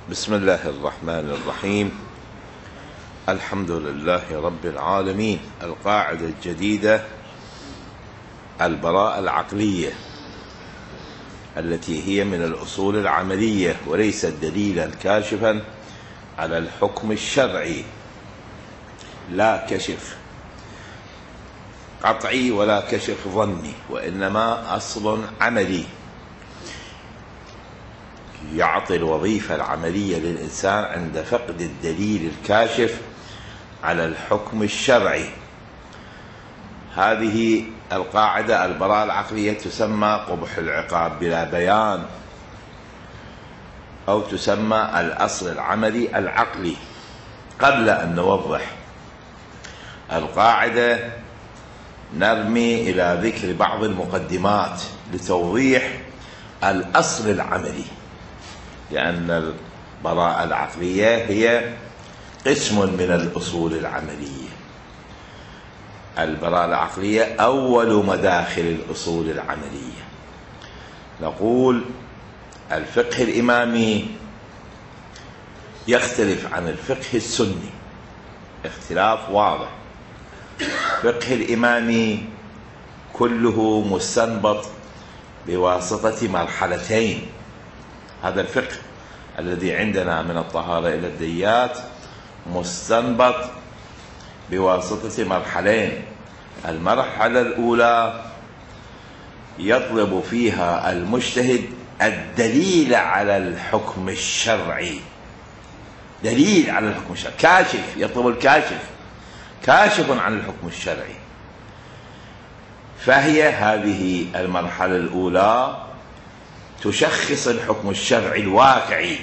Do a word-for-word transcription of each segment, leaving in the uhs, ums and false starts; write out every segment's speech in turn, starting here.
بسم الله الرحمن الرحيم. الحمد لله رب العالمين. القاعدة الجديدة: البراءة العقلية، التي هي من الأصول العملية وليست دليلا كاشفا على الحكم الشرعي، لا كشف قطعي ولا كشف ظني، وإنما أصل عملي يعطي الوظيفة العملية للإنسان عند فقد الدليل الكاشف على الحكم الشرعي. هذه القاعدة البراءة العقلية تسمى قبح العقاب بلا بيان، أو تسمى الأصل العملي العقلي. قبل أن نوضح القاعدة نرمي إلى ذكر بعض المقدمات لتوضيح الأصل العملي، لأن البراءة العقلية هي قسم من الأصول العملية. البراءة العقلية أول مداخل الأصول العملية. نقول الفقه الإمامي يختلف عن الفقه السني اختلاف واضح. الفقه الإمامي كله مستنبط بواسطة مرحلتين. هذا الفقه الذي عندنا من الطهارة إلى الديات مستنبط بواسطة مرحلين. المرحلة الأولى يطلب فيها المجتهد الدليل على الحكم الشرعي، دليل على الحكم الشرعي، كاشف، يطلب الكاشف، كاشف عن الحكم الشرعي. فهي هذه المرحلة الأولى تشخص الحكم الشرعي الواقعي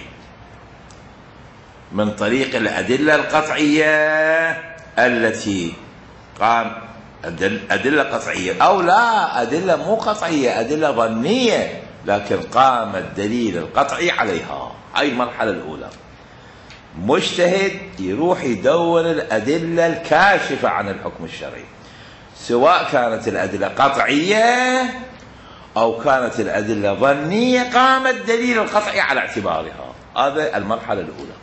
من طريق الأدلة القطعية التي قام أدلة قطعية أو لا أدلة مو قطعية، أدلة ظنية لكن قام الدليل القطعي عليها. هاي المرحلة الأولى. مجتهد يروح يدور الأدلة الكاشفة عن الحكم الشرعي، سواء كانت الأدلة قطعية أو كانت الأدلة ظنية، قام الدليل القطعي على اعتبارها. هذا المرحلة الأولى.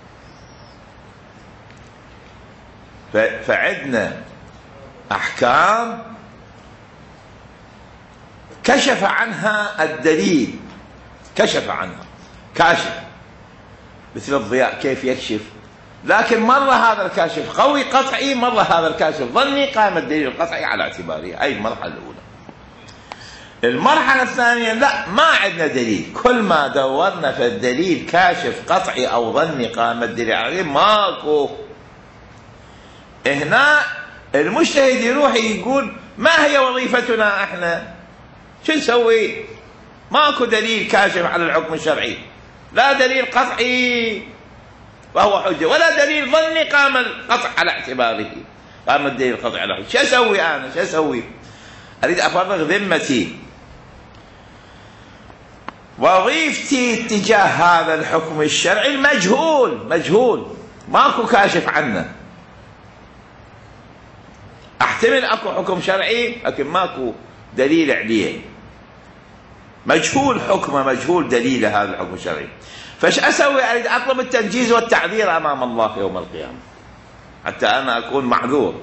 فعندنا أحكام كشف عنها الدليل، كشف عنها كاشف، مثل الضياء كيف يكشف، لكن مرة هذا الكاشف قوي قطعي، مرة هذا الكاشف ظني، قام الدليل القطعي على اعتباره. هاي المرحلة الأولى. المرحلة الثانية لا، ما عندنا دليل، كل ما دورنا في الدليل كاشف قطعي أو ظني قام الدليل عليه ماكو. هنا المجتهد يروح يقول ما هي وظيفتنا احنا؟ شو نسوي؟ ماكو دليل كاشف على الحكم الشرعي، لا دليل قطعي وهو حجة ولا دليل ظني قام القطع على اعتباره، قام الدليل القطعي على حجة. شو اسوي انا؟ شو اسوي؟ اريد افرغ ذمتي، وظيفتي تجاه هذا الحكم الشرعي المجهول، مجهول ماكو كاشف عنه. احتمل اكو حكم شرعي لكن ماكو دليل عليه، مجهول حكمه، مجهول دليله هذا الحكم الشرعي. فايش اسوي؟ اريد اطلب التنجيز والتعذير امام الله يوم القيامه، حتى انا اكون معذور،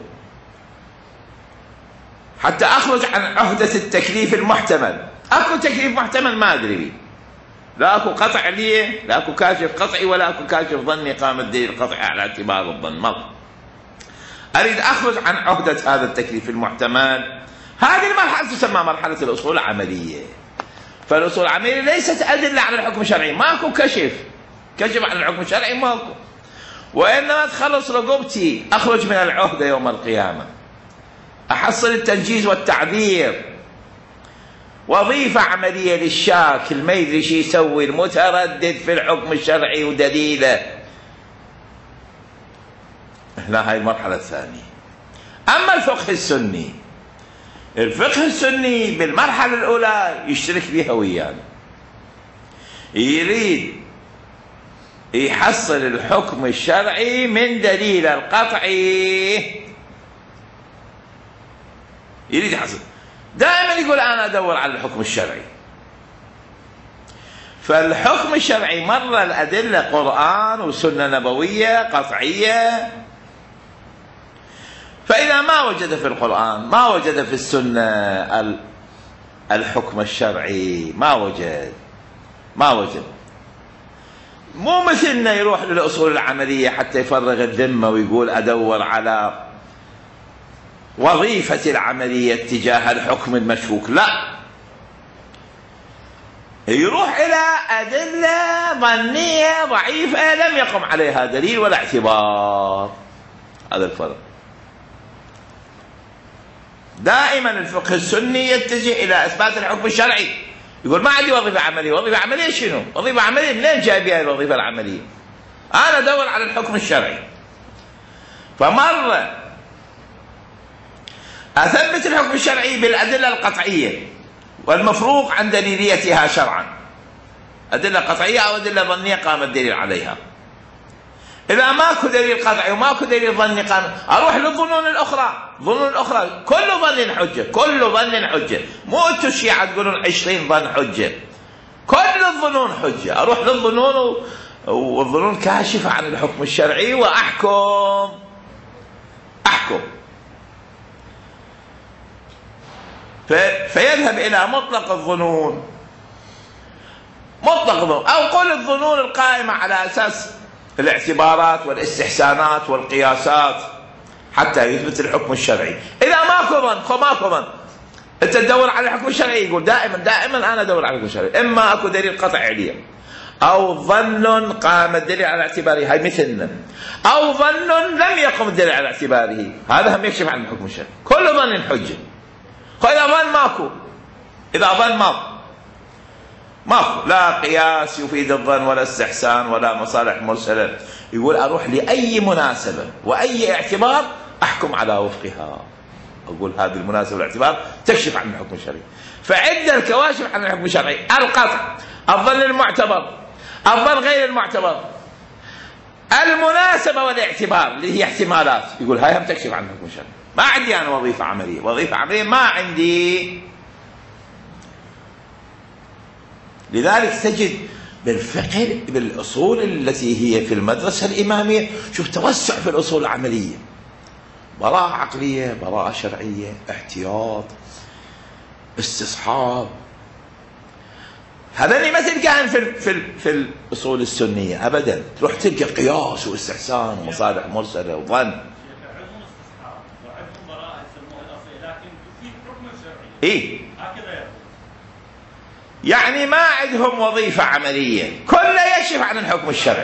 حتى اخرج عن عهده التكليف المحتمل. اكو تكليف محتمل ما ادري بيه، لا اكو قطع لي، لا اكو كاشف قطعي ولا اكو كاشف ظني قام الدليل القطعي على اعتبار الظن. ماكو. اريد اخرج عن عهده هذا التكليف المحتمل. هذه المرحله تسمى مرحله الاصول العمليه. فالاصول العمليه ليست ادله على الحكم الشرعي، ماكو كشف، كشف عن الحكم الشرعي ماكو، وانما تخلص رقبتي، اخرج من العهده يوم القيامه، احصل التنجيز والتعذير. وظيفه عمليه للشاك ما يدري شو يسوي، المتردد في الحكم الشرعي ودليله. هنا هاي المرحله الثانيه. اما الفقه السني، الفقه السني بالمرحله الاولى يشترك بها ويانا، يريد يحصل الحكم الشرعي من دليل القطعي، يريد يحصل. دائما يقول انا ادور على الحكم الشرعي، فالحكم الشرعي مرة الأدلة قرآن وسنة نبوية قطعية، فإذا ما وجد في القرآن ما وجد في السنة الحكم الشرعي، ما وجد ما وجد مو مثلنا يروح للأصول العملية حتى يفرغ الذمة ويقول أدور على وظيفة العملية تجاه الحكم المشكوك، لا، يروح إلى أدلة ظنية ضعيفة لم يقم عليها دليل ولا اعتبار. هذا الفرق. دائما الفقه السني يتجه إلى إثبات الحكم الشرعي، يقول ما عندي وظيفة عملية. وظيفة عملية شنو؟ وظيفة عملية منين جايبها الوظيفة العملية؟ أنا أدور على الحكم الشرعي. فمرة أثبت الحكم الشرعي بالأدلة القطعية والمفروق عن دليليتها شرعا، أدلة قطعية أو أدلة ظنية قام الدليل عليها. إذا ماكو دليل قطعي وماكو دليل ظني قام، أروح للظنون الأخرى. الظنون الأخرى كل ظن حجة، كل ظن حجة، مو أنتم الشيعة تقولون عشرين ظن حجة، كل الظنون حجة. أروح للظنون والظنون كاشفة عن الحكم الشرعي وأحكم أحكم فيذهب إلى مطلق الظنون، مطلق الظنون، أو قل الظنون القائمة على أساس الاعتبارات والاستحسانات والقياسات حتى يثبت الحكم الشرعي. إذا ماكو ظن فماكو ظن، أنت تدور على الحكم الشرعي. يقول دائما دائما أنا أدور على الحكم الشرعي، إما أكو دليل قطعي عليه أو ظن قام الدليل على اعتباره، هاي مثلنا، أو ظن لم يقم الدليل على اعتباره، هذا هم يكشف عن الحكم الشرعي. كل ظن حجة. إذا ظن ماكو، إذا ظن ماكو ماكو لا قياس يفيد الظن ولا استحسان ولا مصالح مرسلة، يقول أروح لأي مناسبة وأي اعتبار أحكم على وفقها، أقول هذه المناسبة والاعتبار تكشف عن الحكم الشرعي. فعند الكواشف عن الحكم الشرعي القطع، الظن المعتبر، الظن غير المعتبر، المناسبة والاعتبار اللي هي احتمالات، يقول هاي هم تكشف عن الحكم الشرعي. ما عندي أنا وظيفة عملية، وظيفة عملية ما عندي. لذلك تجد بالفقه بالأصول التي هي في المدرسة الإمامية، شوف توسع في الأصول العملية، براءة عقلية، براءة شرعية، احتياط، استصحاب. هذا ما تلقاهن في في في الأصول السنية أبدا. تروح تلقى قياس واستحسان ومصالح مرسلة وظن. إيه؟ يعني ما عندهم وظيفة عملية، كله يكشف عن الحكم الشرعي.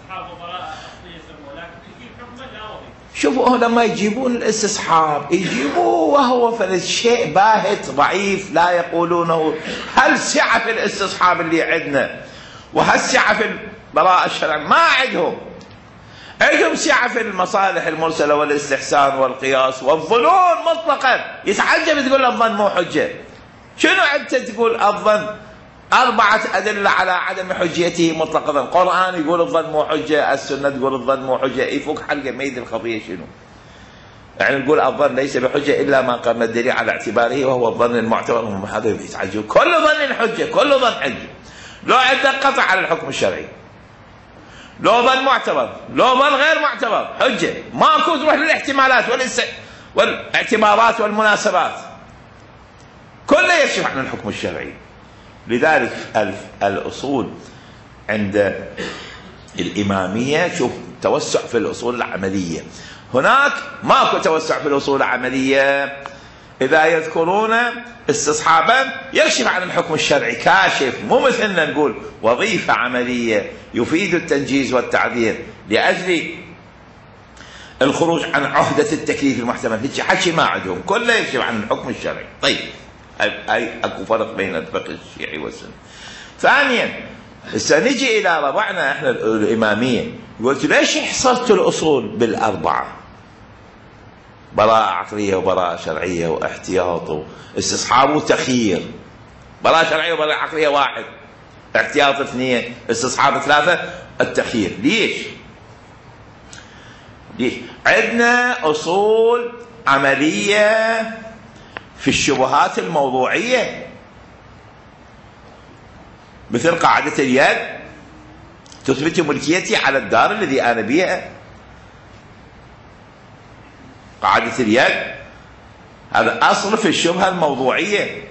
شوفوا لما يجيبون الاستصحاب يجيبوه وهو فلس شيء باهت ضعيف لا يقولونه. هل سعة في الاستصحاب اللي عندنا وهل سعة في البراءة الشرعية؟ ما عندهم. عندهم سعة في المصالح المرسلة والاستحسان والقياس والظنون مطلقا. يتعجب تقول الظن مو حجة. شنو أنت تقول الظن أربعة أدلة على عدم حجيته مطلقا؟ القرآن يقول الظن مو حجة، السنة تقول الظن مو حجة، يفك حلقة ميد القضية شنو؟ يعني نقول الظن ليس بحجة إلا ما قام الدليل على اعتباره وهو الظن المعتبر. هذا يتعجب. كل ظن حجة، كل ظن حجة. لو عندك قطع على الحكم الشرعي، لو ظن معتبر، لو ظن غير معتبر، حجة. ماكو تروح للاحتمالات والاعتبارات والمناسبات، كله يكشف عن الحكم الشرعي. لذلك الأصول عند الإمامية شوف توسع في الأصول العملية. هناك ماكو توسع في الأصول العملية. إذا يذكرون استصحابا يكشف عن الحكم الشرعي، كاشف، مو مثلنا نقول وظيفة عملية يفيد التنجيز والتعذير لأجل الخروج عن عهدة التكليف المحتمل. هيك حكي ما عندهم، كله يكشف عن الحكم الشرعي. طيب هاي اكو فرق بين الفقه الشيعي والسني. ثانيا هسه نجي الى ربعنا احنا الاماميه. قلت ليش حصرت الاصول بالاربعه؟ براءه عقليه وبراءه شرعيه واحتياط واستصحاب وتخيير. براءه شرعيه وبراءه عقليه واحد، احتياط اثنين، استصحاب ثلاثه، التخيير. ليش؟ ليش؟ عندنا اصول عمليه في الشبهات الموضوعية. مثل قاعدة اليد تثبت ملكيتي على الدار الذي أنا بها. قاعدة اليد هذا أصل في الشبهة الموضوعية.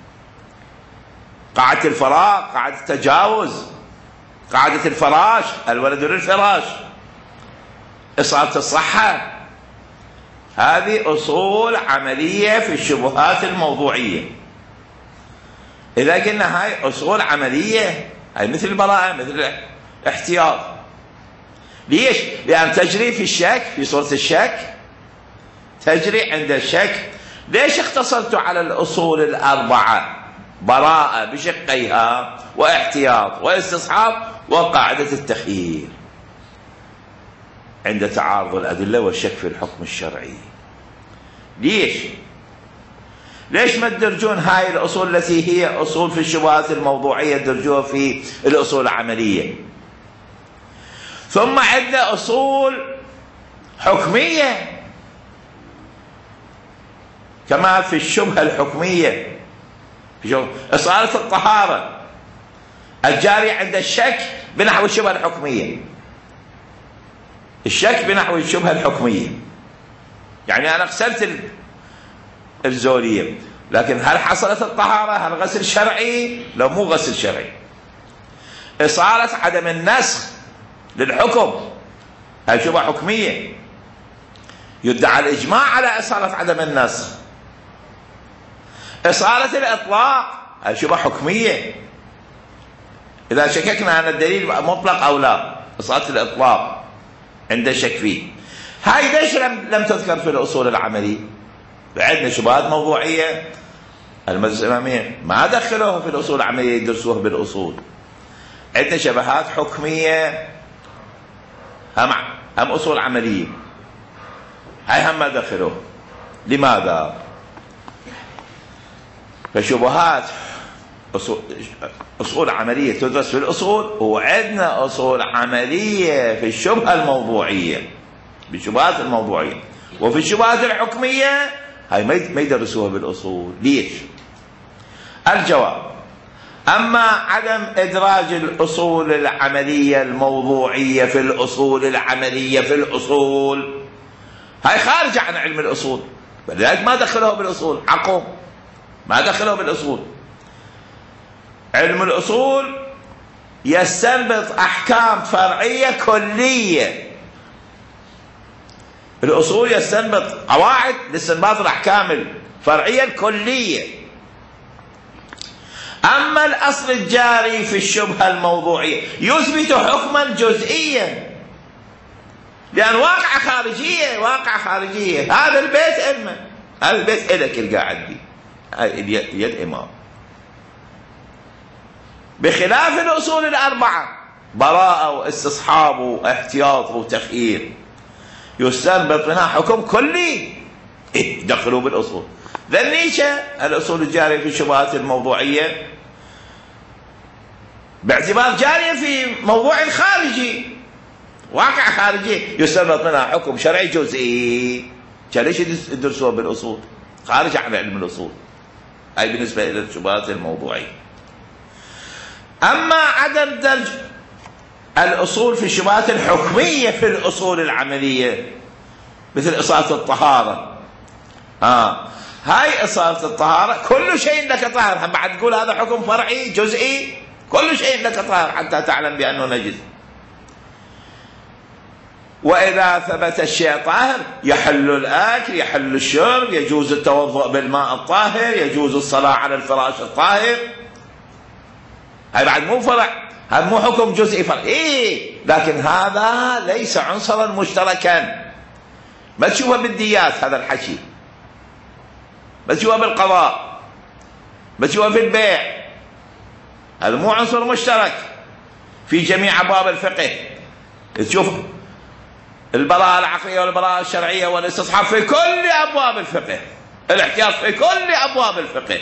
قاعدة الفراغ، قاعدة التجاوز، قاعدة الفراش، الولد للفراش، إصابة الصحة، هذه أصول عملية في الشبهات الموضوعية. إذا قلنا هاي أصول عملية، هاي مثل البراءة، مثل الاحتياط. ليش؟ لأن تجري في الشك، في صورة الشك تجري عند الشك. ليش اختصرت على الأصول الأربعة؟ براءة بشقيها، واحتياط، واستصحاب، وقاعدة التخيير عند تعارض الأدلة والشك في الحكم الشرعي. ليش؟ ليش ما تدرجون هاي الأصول التي هي أصول في الشبهات الموضوعية تدرجوها في الأصول العملية؟ ثم عندنا أصول حكمية كما في الشبهة الحكمية، في إصالة الطهارة الجاري عند الشك بنحو الشبهة الحكمية. الشك بنحو الشبهة الحكمية، يعني أنا غسلت الزولية، لكن هل حصلت الطهارة؟ هل غسل شرعي؟ لو مو غسل شرعي. إصالة عدم النسخ للحكم، هذه شبهة حكمية، يدعى الإجماع على إصالة عدم النسخ. إصالة الإطلاق، هذه شبهة حكمية، إذا شككنا أن الدليل مطلق أو لا، إصالة الإطلاق عند شك فيه. هاي ليش لم, لم تذكر في الأصول العملية؟ عندنا شبهات موضوعية المجلس الإمامية ما دخلوها في الأصول العملية يدرسوها بالأصول. عندنا شبهات حكمية هم, هم أصول عملية، هاي هم ما دخلوها. لماذا؟ فشبهات أصول, أصول عملية تدرس في الأصول، وعندنا أصول عملية في الشبهة الموضوعية، بالشبهات الموضوعية. وفي الشبهات الحكمية هاي ما يدرسوها بالأصول. ليش؟ الجواب: أما عدم إدراج الأصول العملية الموضوعية في الأصول العملية في الأصول، هاي خارجة عن علم الأصول، فلذلك ما دخلوها بالأصول. عقوم ما دخلوها بالأصول. علم الأصول يستنبط أحكام فرعية كلية. الأصول يستنبط قواعد لاستنباط الأحكام الفرعية الكلية. أما الأصل الجاري في الشبهة الموضوعية يثبت حكما جزئيا، لأن واقعة خارجية، واقعة خارجية. هذا البيت علمه، هذا البيت إلك القاعد بي، هاي اليد إمام. بخلاف الأصول الأربعة، براءة واستصحاب واحتياط وتخيير، يستنبط منها حكم كلي. إيه دخلوا بالأصول. ذنيشة الأصول الجارية في الشبهات الموضوعية باعتبار جارية في موضوع خارجي، واقع خارجي، يستنبط منها حكم شرعي جزئي. ليش يدرسوها بالأصول؟ خارج عن علم الأصول. أي بالنسبة إلى الشبهات الموضوعية. أما عدم درج الأصول في الشبهات الحكمية في الأصول العملية، مثل إصالة الطهارة، آه هاي إصالة الطهارة كل شيء لك طاهر، هم بعد تقول هذا حكم فرعي جزئي، كل شيء لك طاهر حتى تعلم بأنه نجس. وإذا ثبت الشيء طاهر يحل الأكل، يحل الشرب، يجوز التوضؤ بالماء الطاهر، يجوز الصلاة على الفراش الطاهر. هاي بعد مو فرع، هذا مو حكم جزئي فرعي، إيه، لكن هذا ليس عنصرا مشتركا. ما تشوفه بالديات هذا الحكي، ما تشوفه بالقضاء، ما تشوفه في البيع، هذا مو عنصر مشترك في جميع أبواب الفقه. تشوف البراءة العقلية والبراءة الشرعية والاستصحاب في كل أبواب الفقه، الاحتياط في كل أبواب الفقه.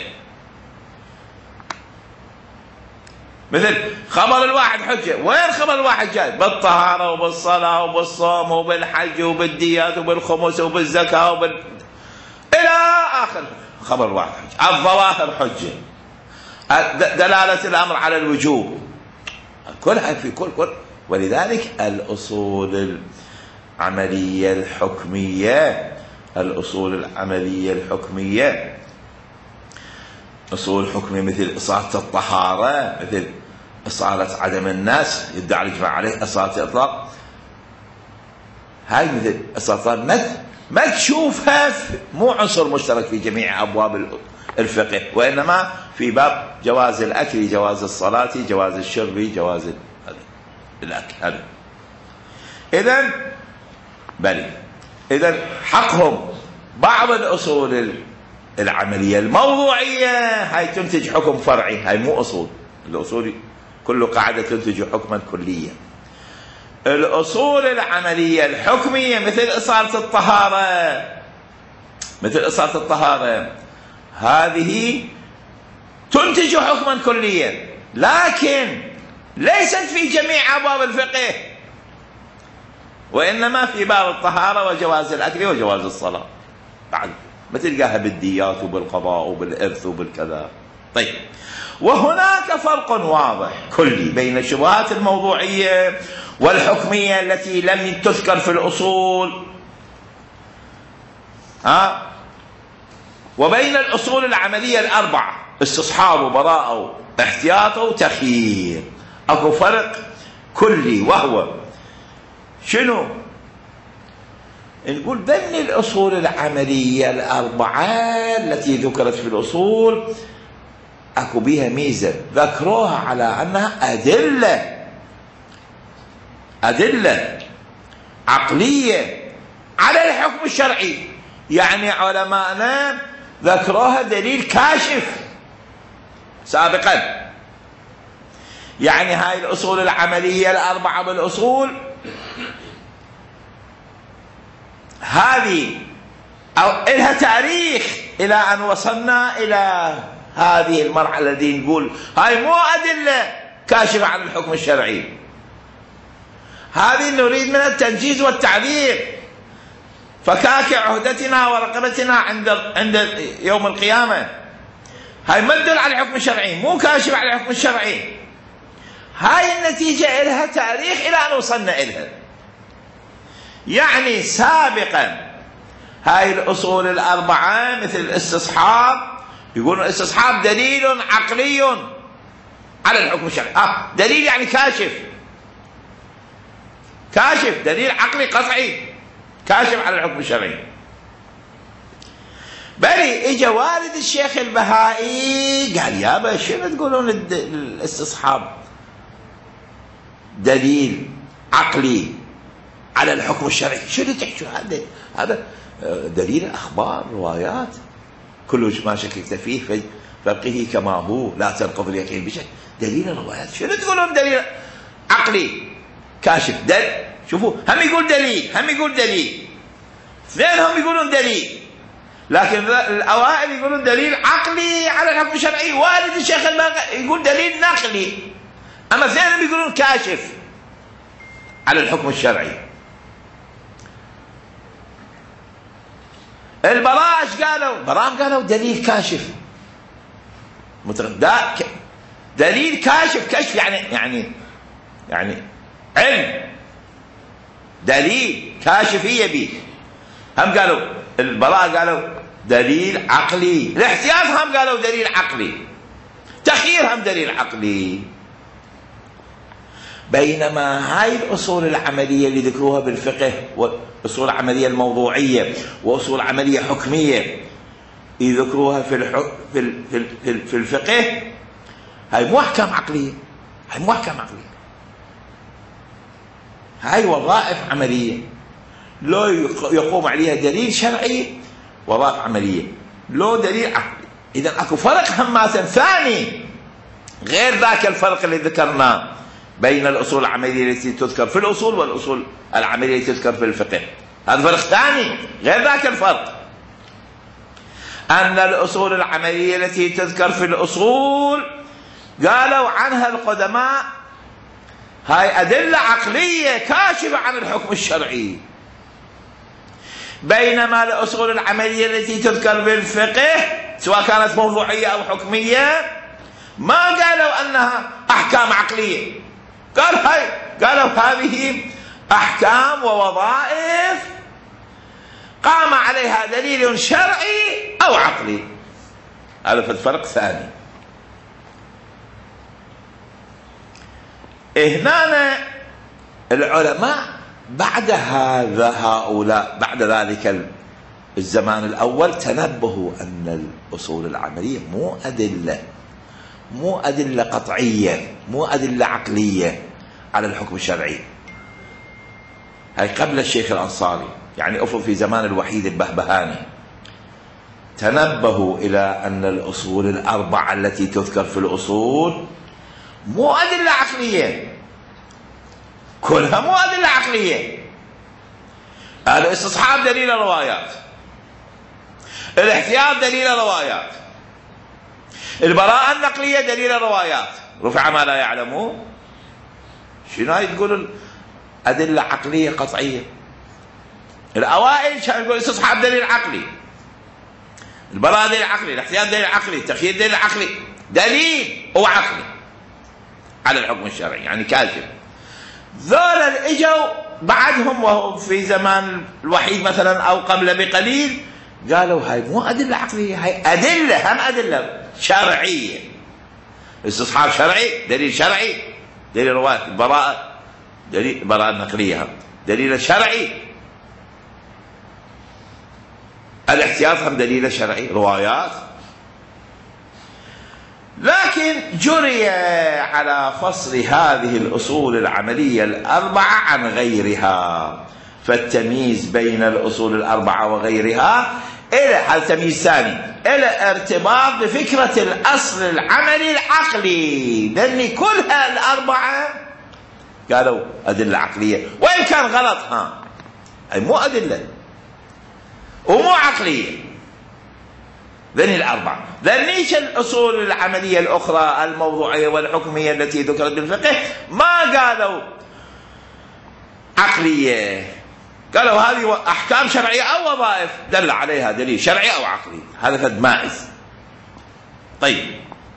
مثل خبر الواحد حجة، وين خبر الواحد جاي؟ بالطهارة وبالصلاة وبالصوم وبالحج وبالديات وبالخمس وبالزكاة وبال إلى آخر. خبر الواحد حجة. الظواهر حجة، دلالة الأمر على الوجوب، كلها في كل كل ولذلك الأصول العملية الحكمية الأصول العملية الحكمية أصول حكمية مثل إصالة الطهارة، مثل إصالة عدم الناس يدعى الإجماع عليه، إصالة الإطلاق، هاي مثل إصالة ما تشوفها مو عنصر مشترك في جميع أبواب الفقه، وإنما في باب جواز الأكل، جواز الصلاة، جواز الشرب، جواز الأكل. هذا إذن بلي إذن حقهم بعض الأصول العملية الموضوعية هاي تنتج حكم فرعي، هاي مو أصول، الأصول كل قاعدة تنتج حكما كليا. الأصول العملية الحكمية مثل إصالة الطهارة مثل إصالة الطهارة هذه تنتج حكما كليا، لكن ليست في جميع أبواب الفقه، وإنما في باب الطهارة وجواز الأكل وجواز الصلاة، بعد ما تلقاها بالديات وبالقضاء وبالإرث وبالكذا. طيب، وهناك فرق واضح كلي بين الشبهات الموضوعية والحكمية التي لم تذكر في الأصول ها وبين الأصول العملية الأربعة: استصحاب وبراءة واحتياط وتخيير. أكو فرق كلي، وهو شنو؟ نقول بين الأصول العملية الأربعة التي ذكرت في الأصول أكو بها ميزة، ذكروها على أنها أدلة أدلة عقلية على الحكم الشرعي، يعني علماءنا ذكروها دليل كاشف سابقا. يعني هاي الأصول العملية الأربعة بالأصول هذه أو إلها تاريخ إلى أن وصلنا إلى هذه المرحلة التي نقول هاي مو أدلة كاشفة عن الحكم الشرعي، هذه نريد منها التنجيز والتعذير، فكاك عهدتنا ورقبتنا عند عند يوم القيامة. هاي ما تدل على الحكم الشرعي، مو كاشفة على الحكم الشرعي. هاي النتيجة إلها تاريخ إلى أن وصلنا إلها. يعني سابقا هاي الأصول الأربعة مثل الاستصحاب، يقولون الاستصحاب دليل عقلي على الحكم الشرعي. آه دليل يعني كاشف، كاشف دليل عقلي قطعي كاشف على الحكم الشرعي. بلي اجى والد الشيخ البهائي قال يابا شنو تقولون الاستصحاب دليل عقلي على الحكم الشرعي؟ شنو تحكوا؟ هذا هذا دليل اخبار روايات كل ما شككت فيه فبقه كما هو لا تنقض اليقين بشيء. دليل الروايات شنو تقولون دليل عقلي كاشف؟ دل شوفوا هم يقول دليل هم يقول دليل اثنينهم يقولون دليل، لكن الاوائل يقولون دليل عقلي على الحكم الشرعي، والد الشيخ البهائي يقول دليل نقلي، اما اثنينهم يقولون كاشف على الحكم الشرعي. البراء ايش قالوا؟ البراء قالوا دليل كاشف، دليل كاشف، كشف يعني يعني يعني علم، دليل كاشفية به. هم قالوا البراء قالوا دليل عقلي، الاحتياط هم قالوا دليل عقلي، تخيير هم دليل عقلي. بينما هاي الأصول العملية اللي ذكروها بالفقه وأصول العملية الموضوعية وأصول عملية حكمية يذكروها في الحك... في في في الفقه، هاي مو أحكام عقلية، هاي مو أحكام عقلية، هاي وظائف عملية لو يقوم عليها دليل شرعي، وظائف عملية لو دليل عقلي. إذا أكو فرق هماسا ثاني غير ذاك الفرق اللي ذكرناه بين الأصول العملية التي تذكر في الأصول والأصول العملية التي تذكر في الفقه. هذا فرق ثاني غير ذاك الفرق، أن الأصول العملية التي تذكر في الأصول قالوا عنها القدماء هاي أدلة عقلية كاشفة عن الحكم الشرعي، بينما الأصول العملية التي تذكر بالفقه سواء كانت موضوعية أو حكمية ما قالوا أنها أحكام عقلية، قال هاي قالوا هذه أحكام ووظائف قام عليها دليل شرعي أو عقلي. هذا في الفرق ثاني. هنا العلماء بعد هذا هؤلاء بعد ذلك الزمان الأول تنبهوا أن الأصول العملية مو أدلة مو أدلة قطعية، مو أدلة عقلية على الحكم الشرعي. هاي قبل الشيخ الأنصاري، يعني أفرض في زمان الوحيد البهبهاني تنبهوا إلى أن الأصول الأربعة التي تذكر في الأصول مو أدلة عقلية، كلها مو أدلة عقلية. هذا استصحاب دليل الروايات، الاحتياط دليل الروايات، البراءة النقلية دليل الروايات، رفع ما لا يعلمون. شنو هاي تقول أدلة عقلية قطعية؟ الأوائل كانوا يقولوا استصحاب دليل عقلي، البراءة دليل عقلي، الاحتياط دليل عقلي، التخيير دليل عقلي، دليل هو عقلي على الحكم الشرعي، يعني كاشف. ذولا اجوا بعدهم وهو في زمان الوحيد مثلا او قبل بقليل قالوا هاي مو ادله عقليه، هاي ادله هم ادله شرعيه. استصحاب شرعي، دليل شرعي، دليل روايه البراءه، دليل البراءه النقليه، دليل شرعي. الاحتياط هم دليل شرعي، روايات. لكن جري على فصل هذه الأصول العملية الأربعة عن غيرها، فالتمييز بين الأصول الأربعة وغيرها إلى هذا تمييز ثاني، إلى ارتباط بفكرة الأصل العملي العقلي، لأن كلها الأربعة قالوا أدلة عقلية، وإن كان غلط، ها أي مو أدلة ومو عقلية. ذني الأربعة، ذنيش الأصول العملية الأخرى الموضوعية والحكمية التي ذكرت بالفقه ما قالوا عقلية، قالوا هذه أحكام شرعية أو وظائف دل عليها دليل شرعي أو عقلي. هذا فد مائز. طيب،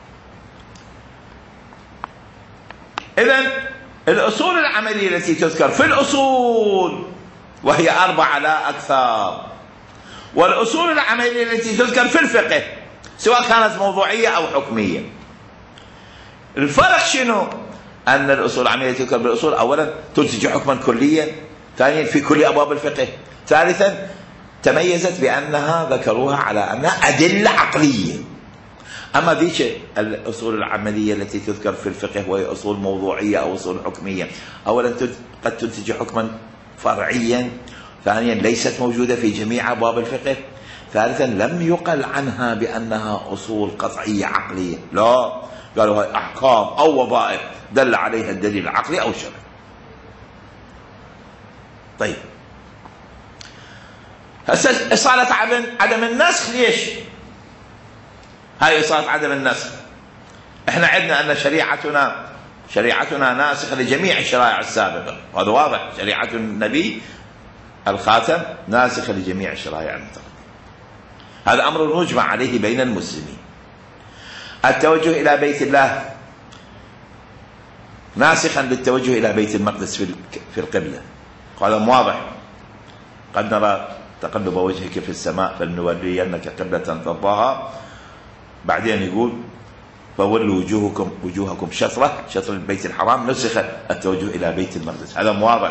إذن الأصول العملية التي تذكر في الأصول وهي أربعة لا أكثر، والأصول العملية التي تذكر في الفقه سواء كانت موضوعية أو حكمية. الفرق شنو؟ أن الأصول العملية التي تذكر بالأصول أولا تنتج حكما كليا، ثانيا في كل أبواب الفقه، ثالثا تميزت بأنها ذكروها على أنها أدلة عقلية. أما ذيك الأصول العملية التي تذكر في الفقه وهي أصول موضوعية أو أصول حكمية، أولا قد تنتج حكما فرعيا، ثانيا ليست موجودة في جميع أبواب الفقه، ثالثا لم يقل عنها بأنها أصول قطعية عقلية، لا، قالوا هاي أحكام أو وظائف دل عليها الدليل العقلي أو الشرعي. طيب، هسه إصالة عدم النسخ ليش؟ هاي إصالة عدم النسخ، احنا عندنا أن شريعتنا شريعتنا ناسخة لجميع الشرائع السابقة، وهذا واضح، شريعة النبي الخاتم ناسخة لجميع الشرائع المتقدمة. هذا أمر مجمع عليه بين المسلمين. التوجه إلى بيت الله ناسخا للتوجه إلى بيت المقدس في القبلة، قال واضح، قد نرى تقلب وجهك في السماء فلنولينك قبلة ترضاها. بعدين يقول فولوا وجوهكم وجوهكم شطرة شطر البيت الحرام، نسخ التوجه إلى بيت المقدس، هذا واضح.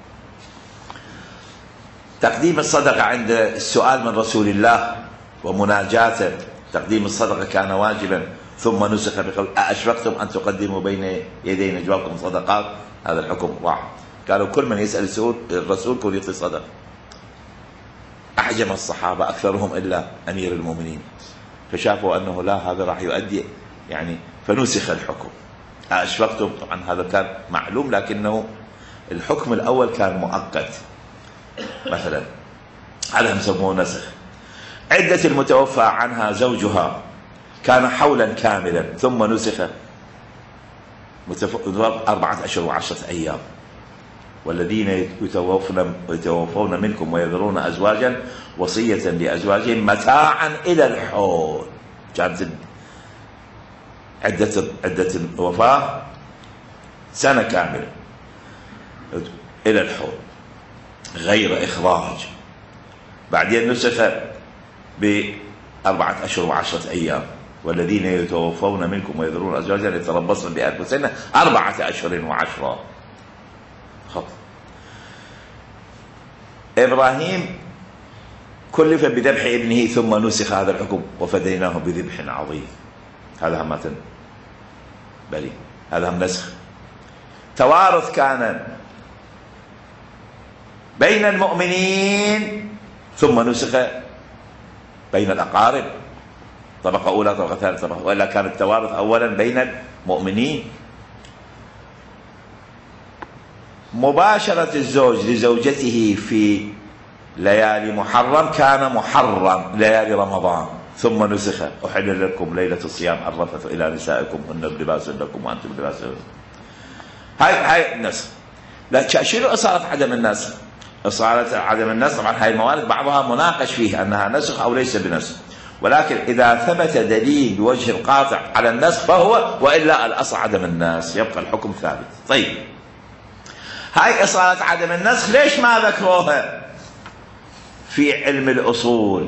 تقديم الصدقة عند السؤال من رسول الله ومناجاته، تقديم الصدقة كان واجبا ثم نسخ بقول أأشفقتم أن تقدموا بين يدي نجواكم صدقات، هذا الحكم واحد. قالوا كل من يسأل الرسول كل يعطي صدقة. أحجم الصحابة أكثرهم إلا أمير المؤمنين، فشافوا أنه لا، هذا راح يؤدي يعني، فنسخ الحكم. أأشفقتم طبعا هذا كان معلوم، لكنه الحكم الأول كان مؤقت مثلا، هذا يسموه نسخ. عدة المتوفى عنها زوجها كان حولا كاملا ثم نسخ أربعة أشهر وعشرة أيام. والذين يتوفون, يتوفون منكم ويذرون أزواجا وصية لأزواجهم متاعا إلى الحول، كانت عدة عدة الوفاة سنة كاملة إلى الحول غير إخراج. بعدين نسخ بأربعة أشهر وعشرة أيام، والذين يتوفون منكم ويذرون أزواجا يتربصن بأنفسهن أربعة أشهر وعشرة. خط. إبراهيم كلف بذبح ابنه ثم نسخ هذا الحكم وفديناه بذبح عظيم. هذا هم بلي هذا هم نسخ. توارث كان بين المؤمنين ثم نسخ بين الأقارب، طبقة أولى طبقة ثالثة طبقة، وإلا كان التوارث أولا بين المؤمنين. مباشرة الزوج لزوجته في ليالي محرم كان محرم ليالي رمضان، ثم نسخ أحل لكم ليلة الصيام الرفث إلى نسائكم هن لباس لكم وأنتم لباس لكم. هاي هاي النسخ. لا شنو إصالة عدم النسخ؟ إصالة عدم النسخ طبعا هاي الموارد بعضها مناقش فيها أنها نسخ أو ليس بنسخ، ولكن إذا ثبت دليل بوجه القاطع على النسخ فهو، وإلا الأصل عدم النسخ يبقى الحكم ثابت. طيب هاي إصالة عدم النسخ ليش ما ذكروها في علم الأصول؟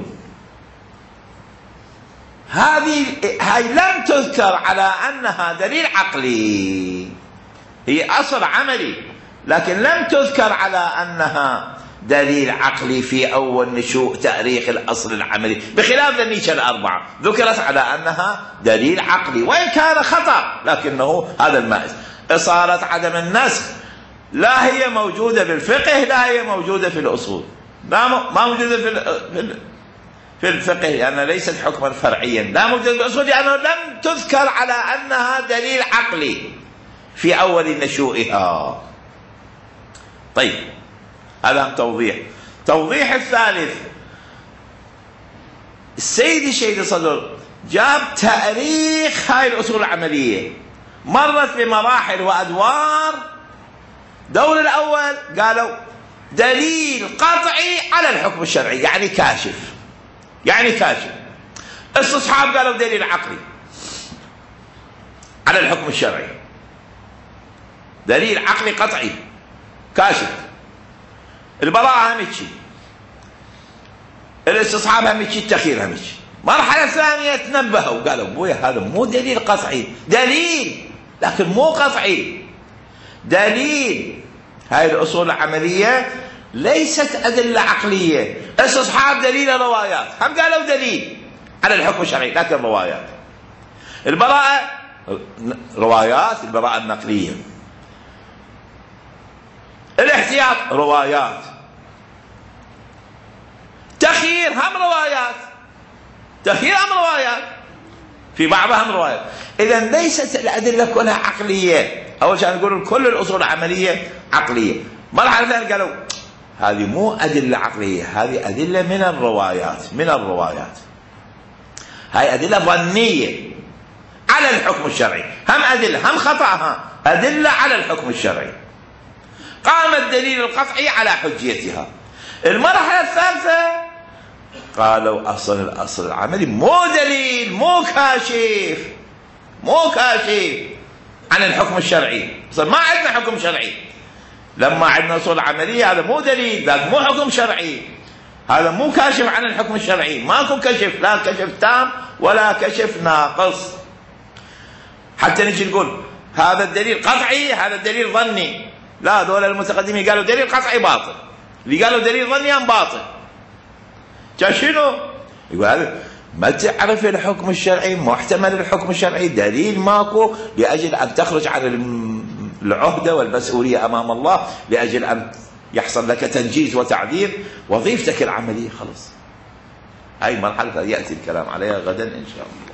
هذه هاي لم تذكر على أنها دليل عقلي، هي أصل عملي، لكن لم تذكر على أنها دليل عقلي في أول نشوء تاريخ الأصل العملي، بخلاف النيشة الأربعة ذكرت على أنها دليل عقلي وإن كان خطأ، لكنه هذا المائز. إصالة عدم النسخ لا هي موجودة بالفقه لا هي موجودة في الأصول، لا ما موجودة في في الفقه لأنها يعني ليست حكما فرعيا، لا موجودة في الأصول لأنه يعني لم تذكر على أنها دليل عقلي في أول نشوئها. طيب هذا توضيح. توضيح الثالث، السيد الشهيد صدر جاب تاريخ هاي الأصول العملية، مرت بمراحل وأدوار. دور الأول قالوا دليل قطعي على الحكم الشرعي، يعني كاشف، يعني كاشف. استصحاب قالوا دليل عقلي على الحكم الشرعي، دليل عقلي قطعي كاشف. البراءة همشي، الاستصحاب همشي، التخيير همشي. مرحلة ثانية تنبهوا قالوا بويا هذا مو دليل قطعي، دليل لكن مو قطعي، دليل. هاي الأصول العملية ليست أدلة عقلية. استصحاب دليل روايات، هم قالوا دليل على الحكم الشرعي لكن روايات. البراءة روايات، البراءة النقلية. الاحتياط روايات. تخيير هم روايات، تخيير هم روايات، في بعضها هم روايات. إذا ليست الأدلة كلها عقلية. أول شيء نقول كل الأصول العملية عقلية. مرحلة ثانية قالوا هذه مو أدلة عقلية، هذه أدلة من الروايات، من الروايات. هاي أدلة ظنية على الحكم الشرعي، هم أدلة هم خطأها أدلة على الحكم الشرعي. قام الدليل القطعي على حجيتها. المرحلة الثالثة قالوا أصل الأصل العملي مو دليل، مو كاشف، مو كاشف عن الحكم الشرعي. أصلا ما عندنا حكم شرعي، لما عندنا أصول عملية هذا مو دليل، ذاك مو حكم شرعي، هذا مو كاشف عن الحكم الشرعي، ماكو كشف، لا كشف تام ولا كشف ناقص. حتى نجي نقول هذا الدليل قطعي هذا الدليل ظني، لا دول المتقدمين قالوا دليل قطعي باطل، اللي قالوا دليل ظني ام باطل. شنو؟ يقول هذا ما تعرف الحكم الشرعي، محتمل الحكم الشرعي، دليل ماكو، لاجل ان تخرج عن العهده والمسؤوليه امام الله، لاجل ان يحصل لك تنجيز وتعذير وظيفتك العمليه. خلص هاي مرحله ياتي الكلام عليها غدا ان شاء الله.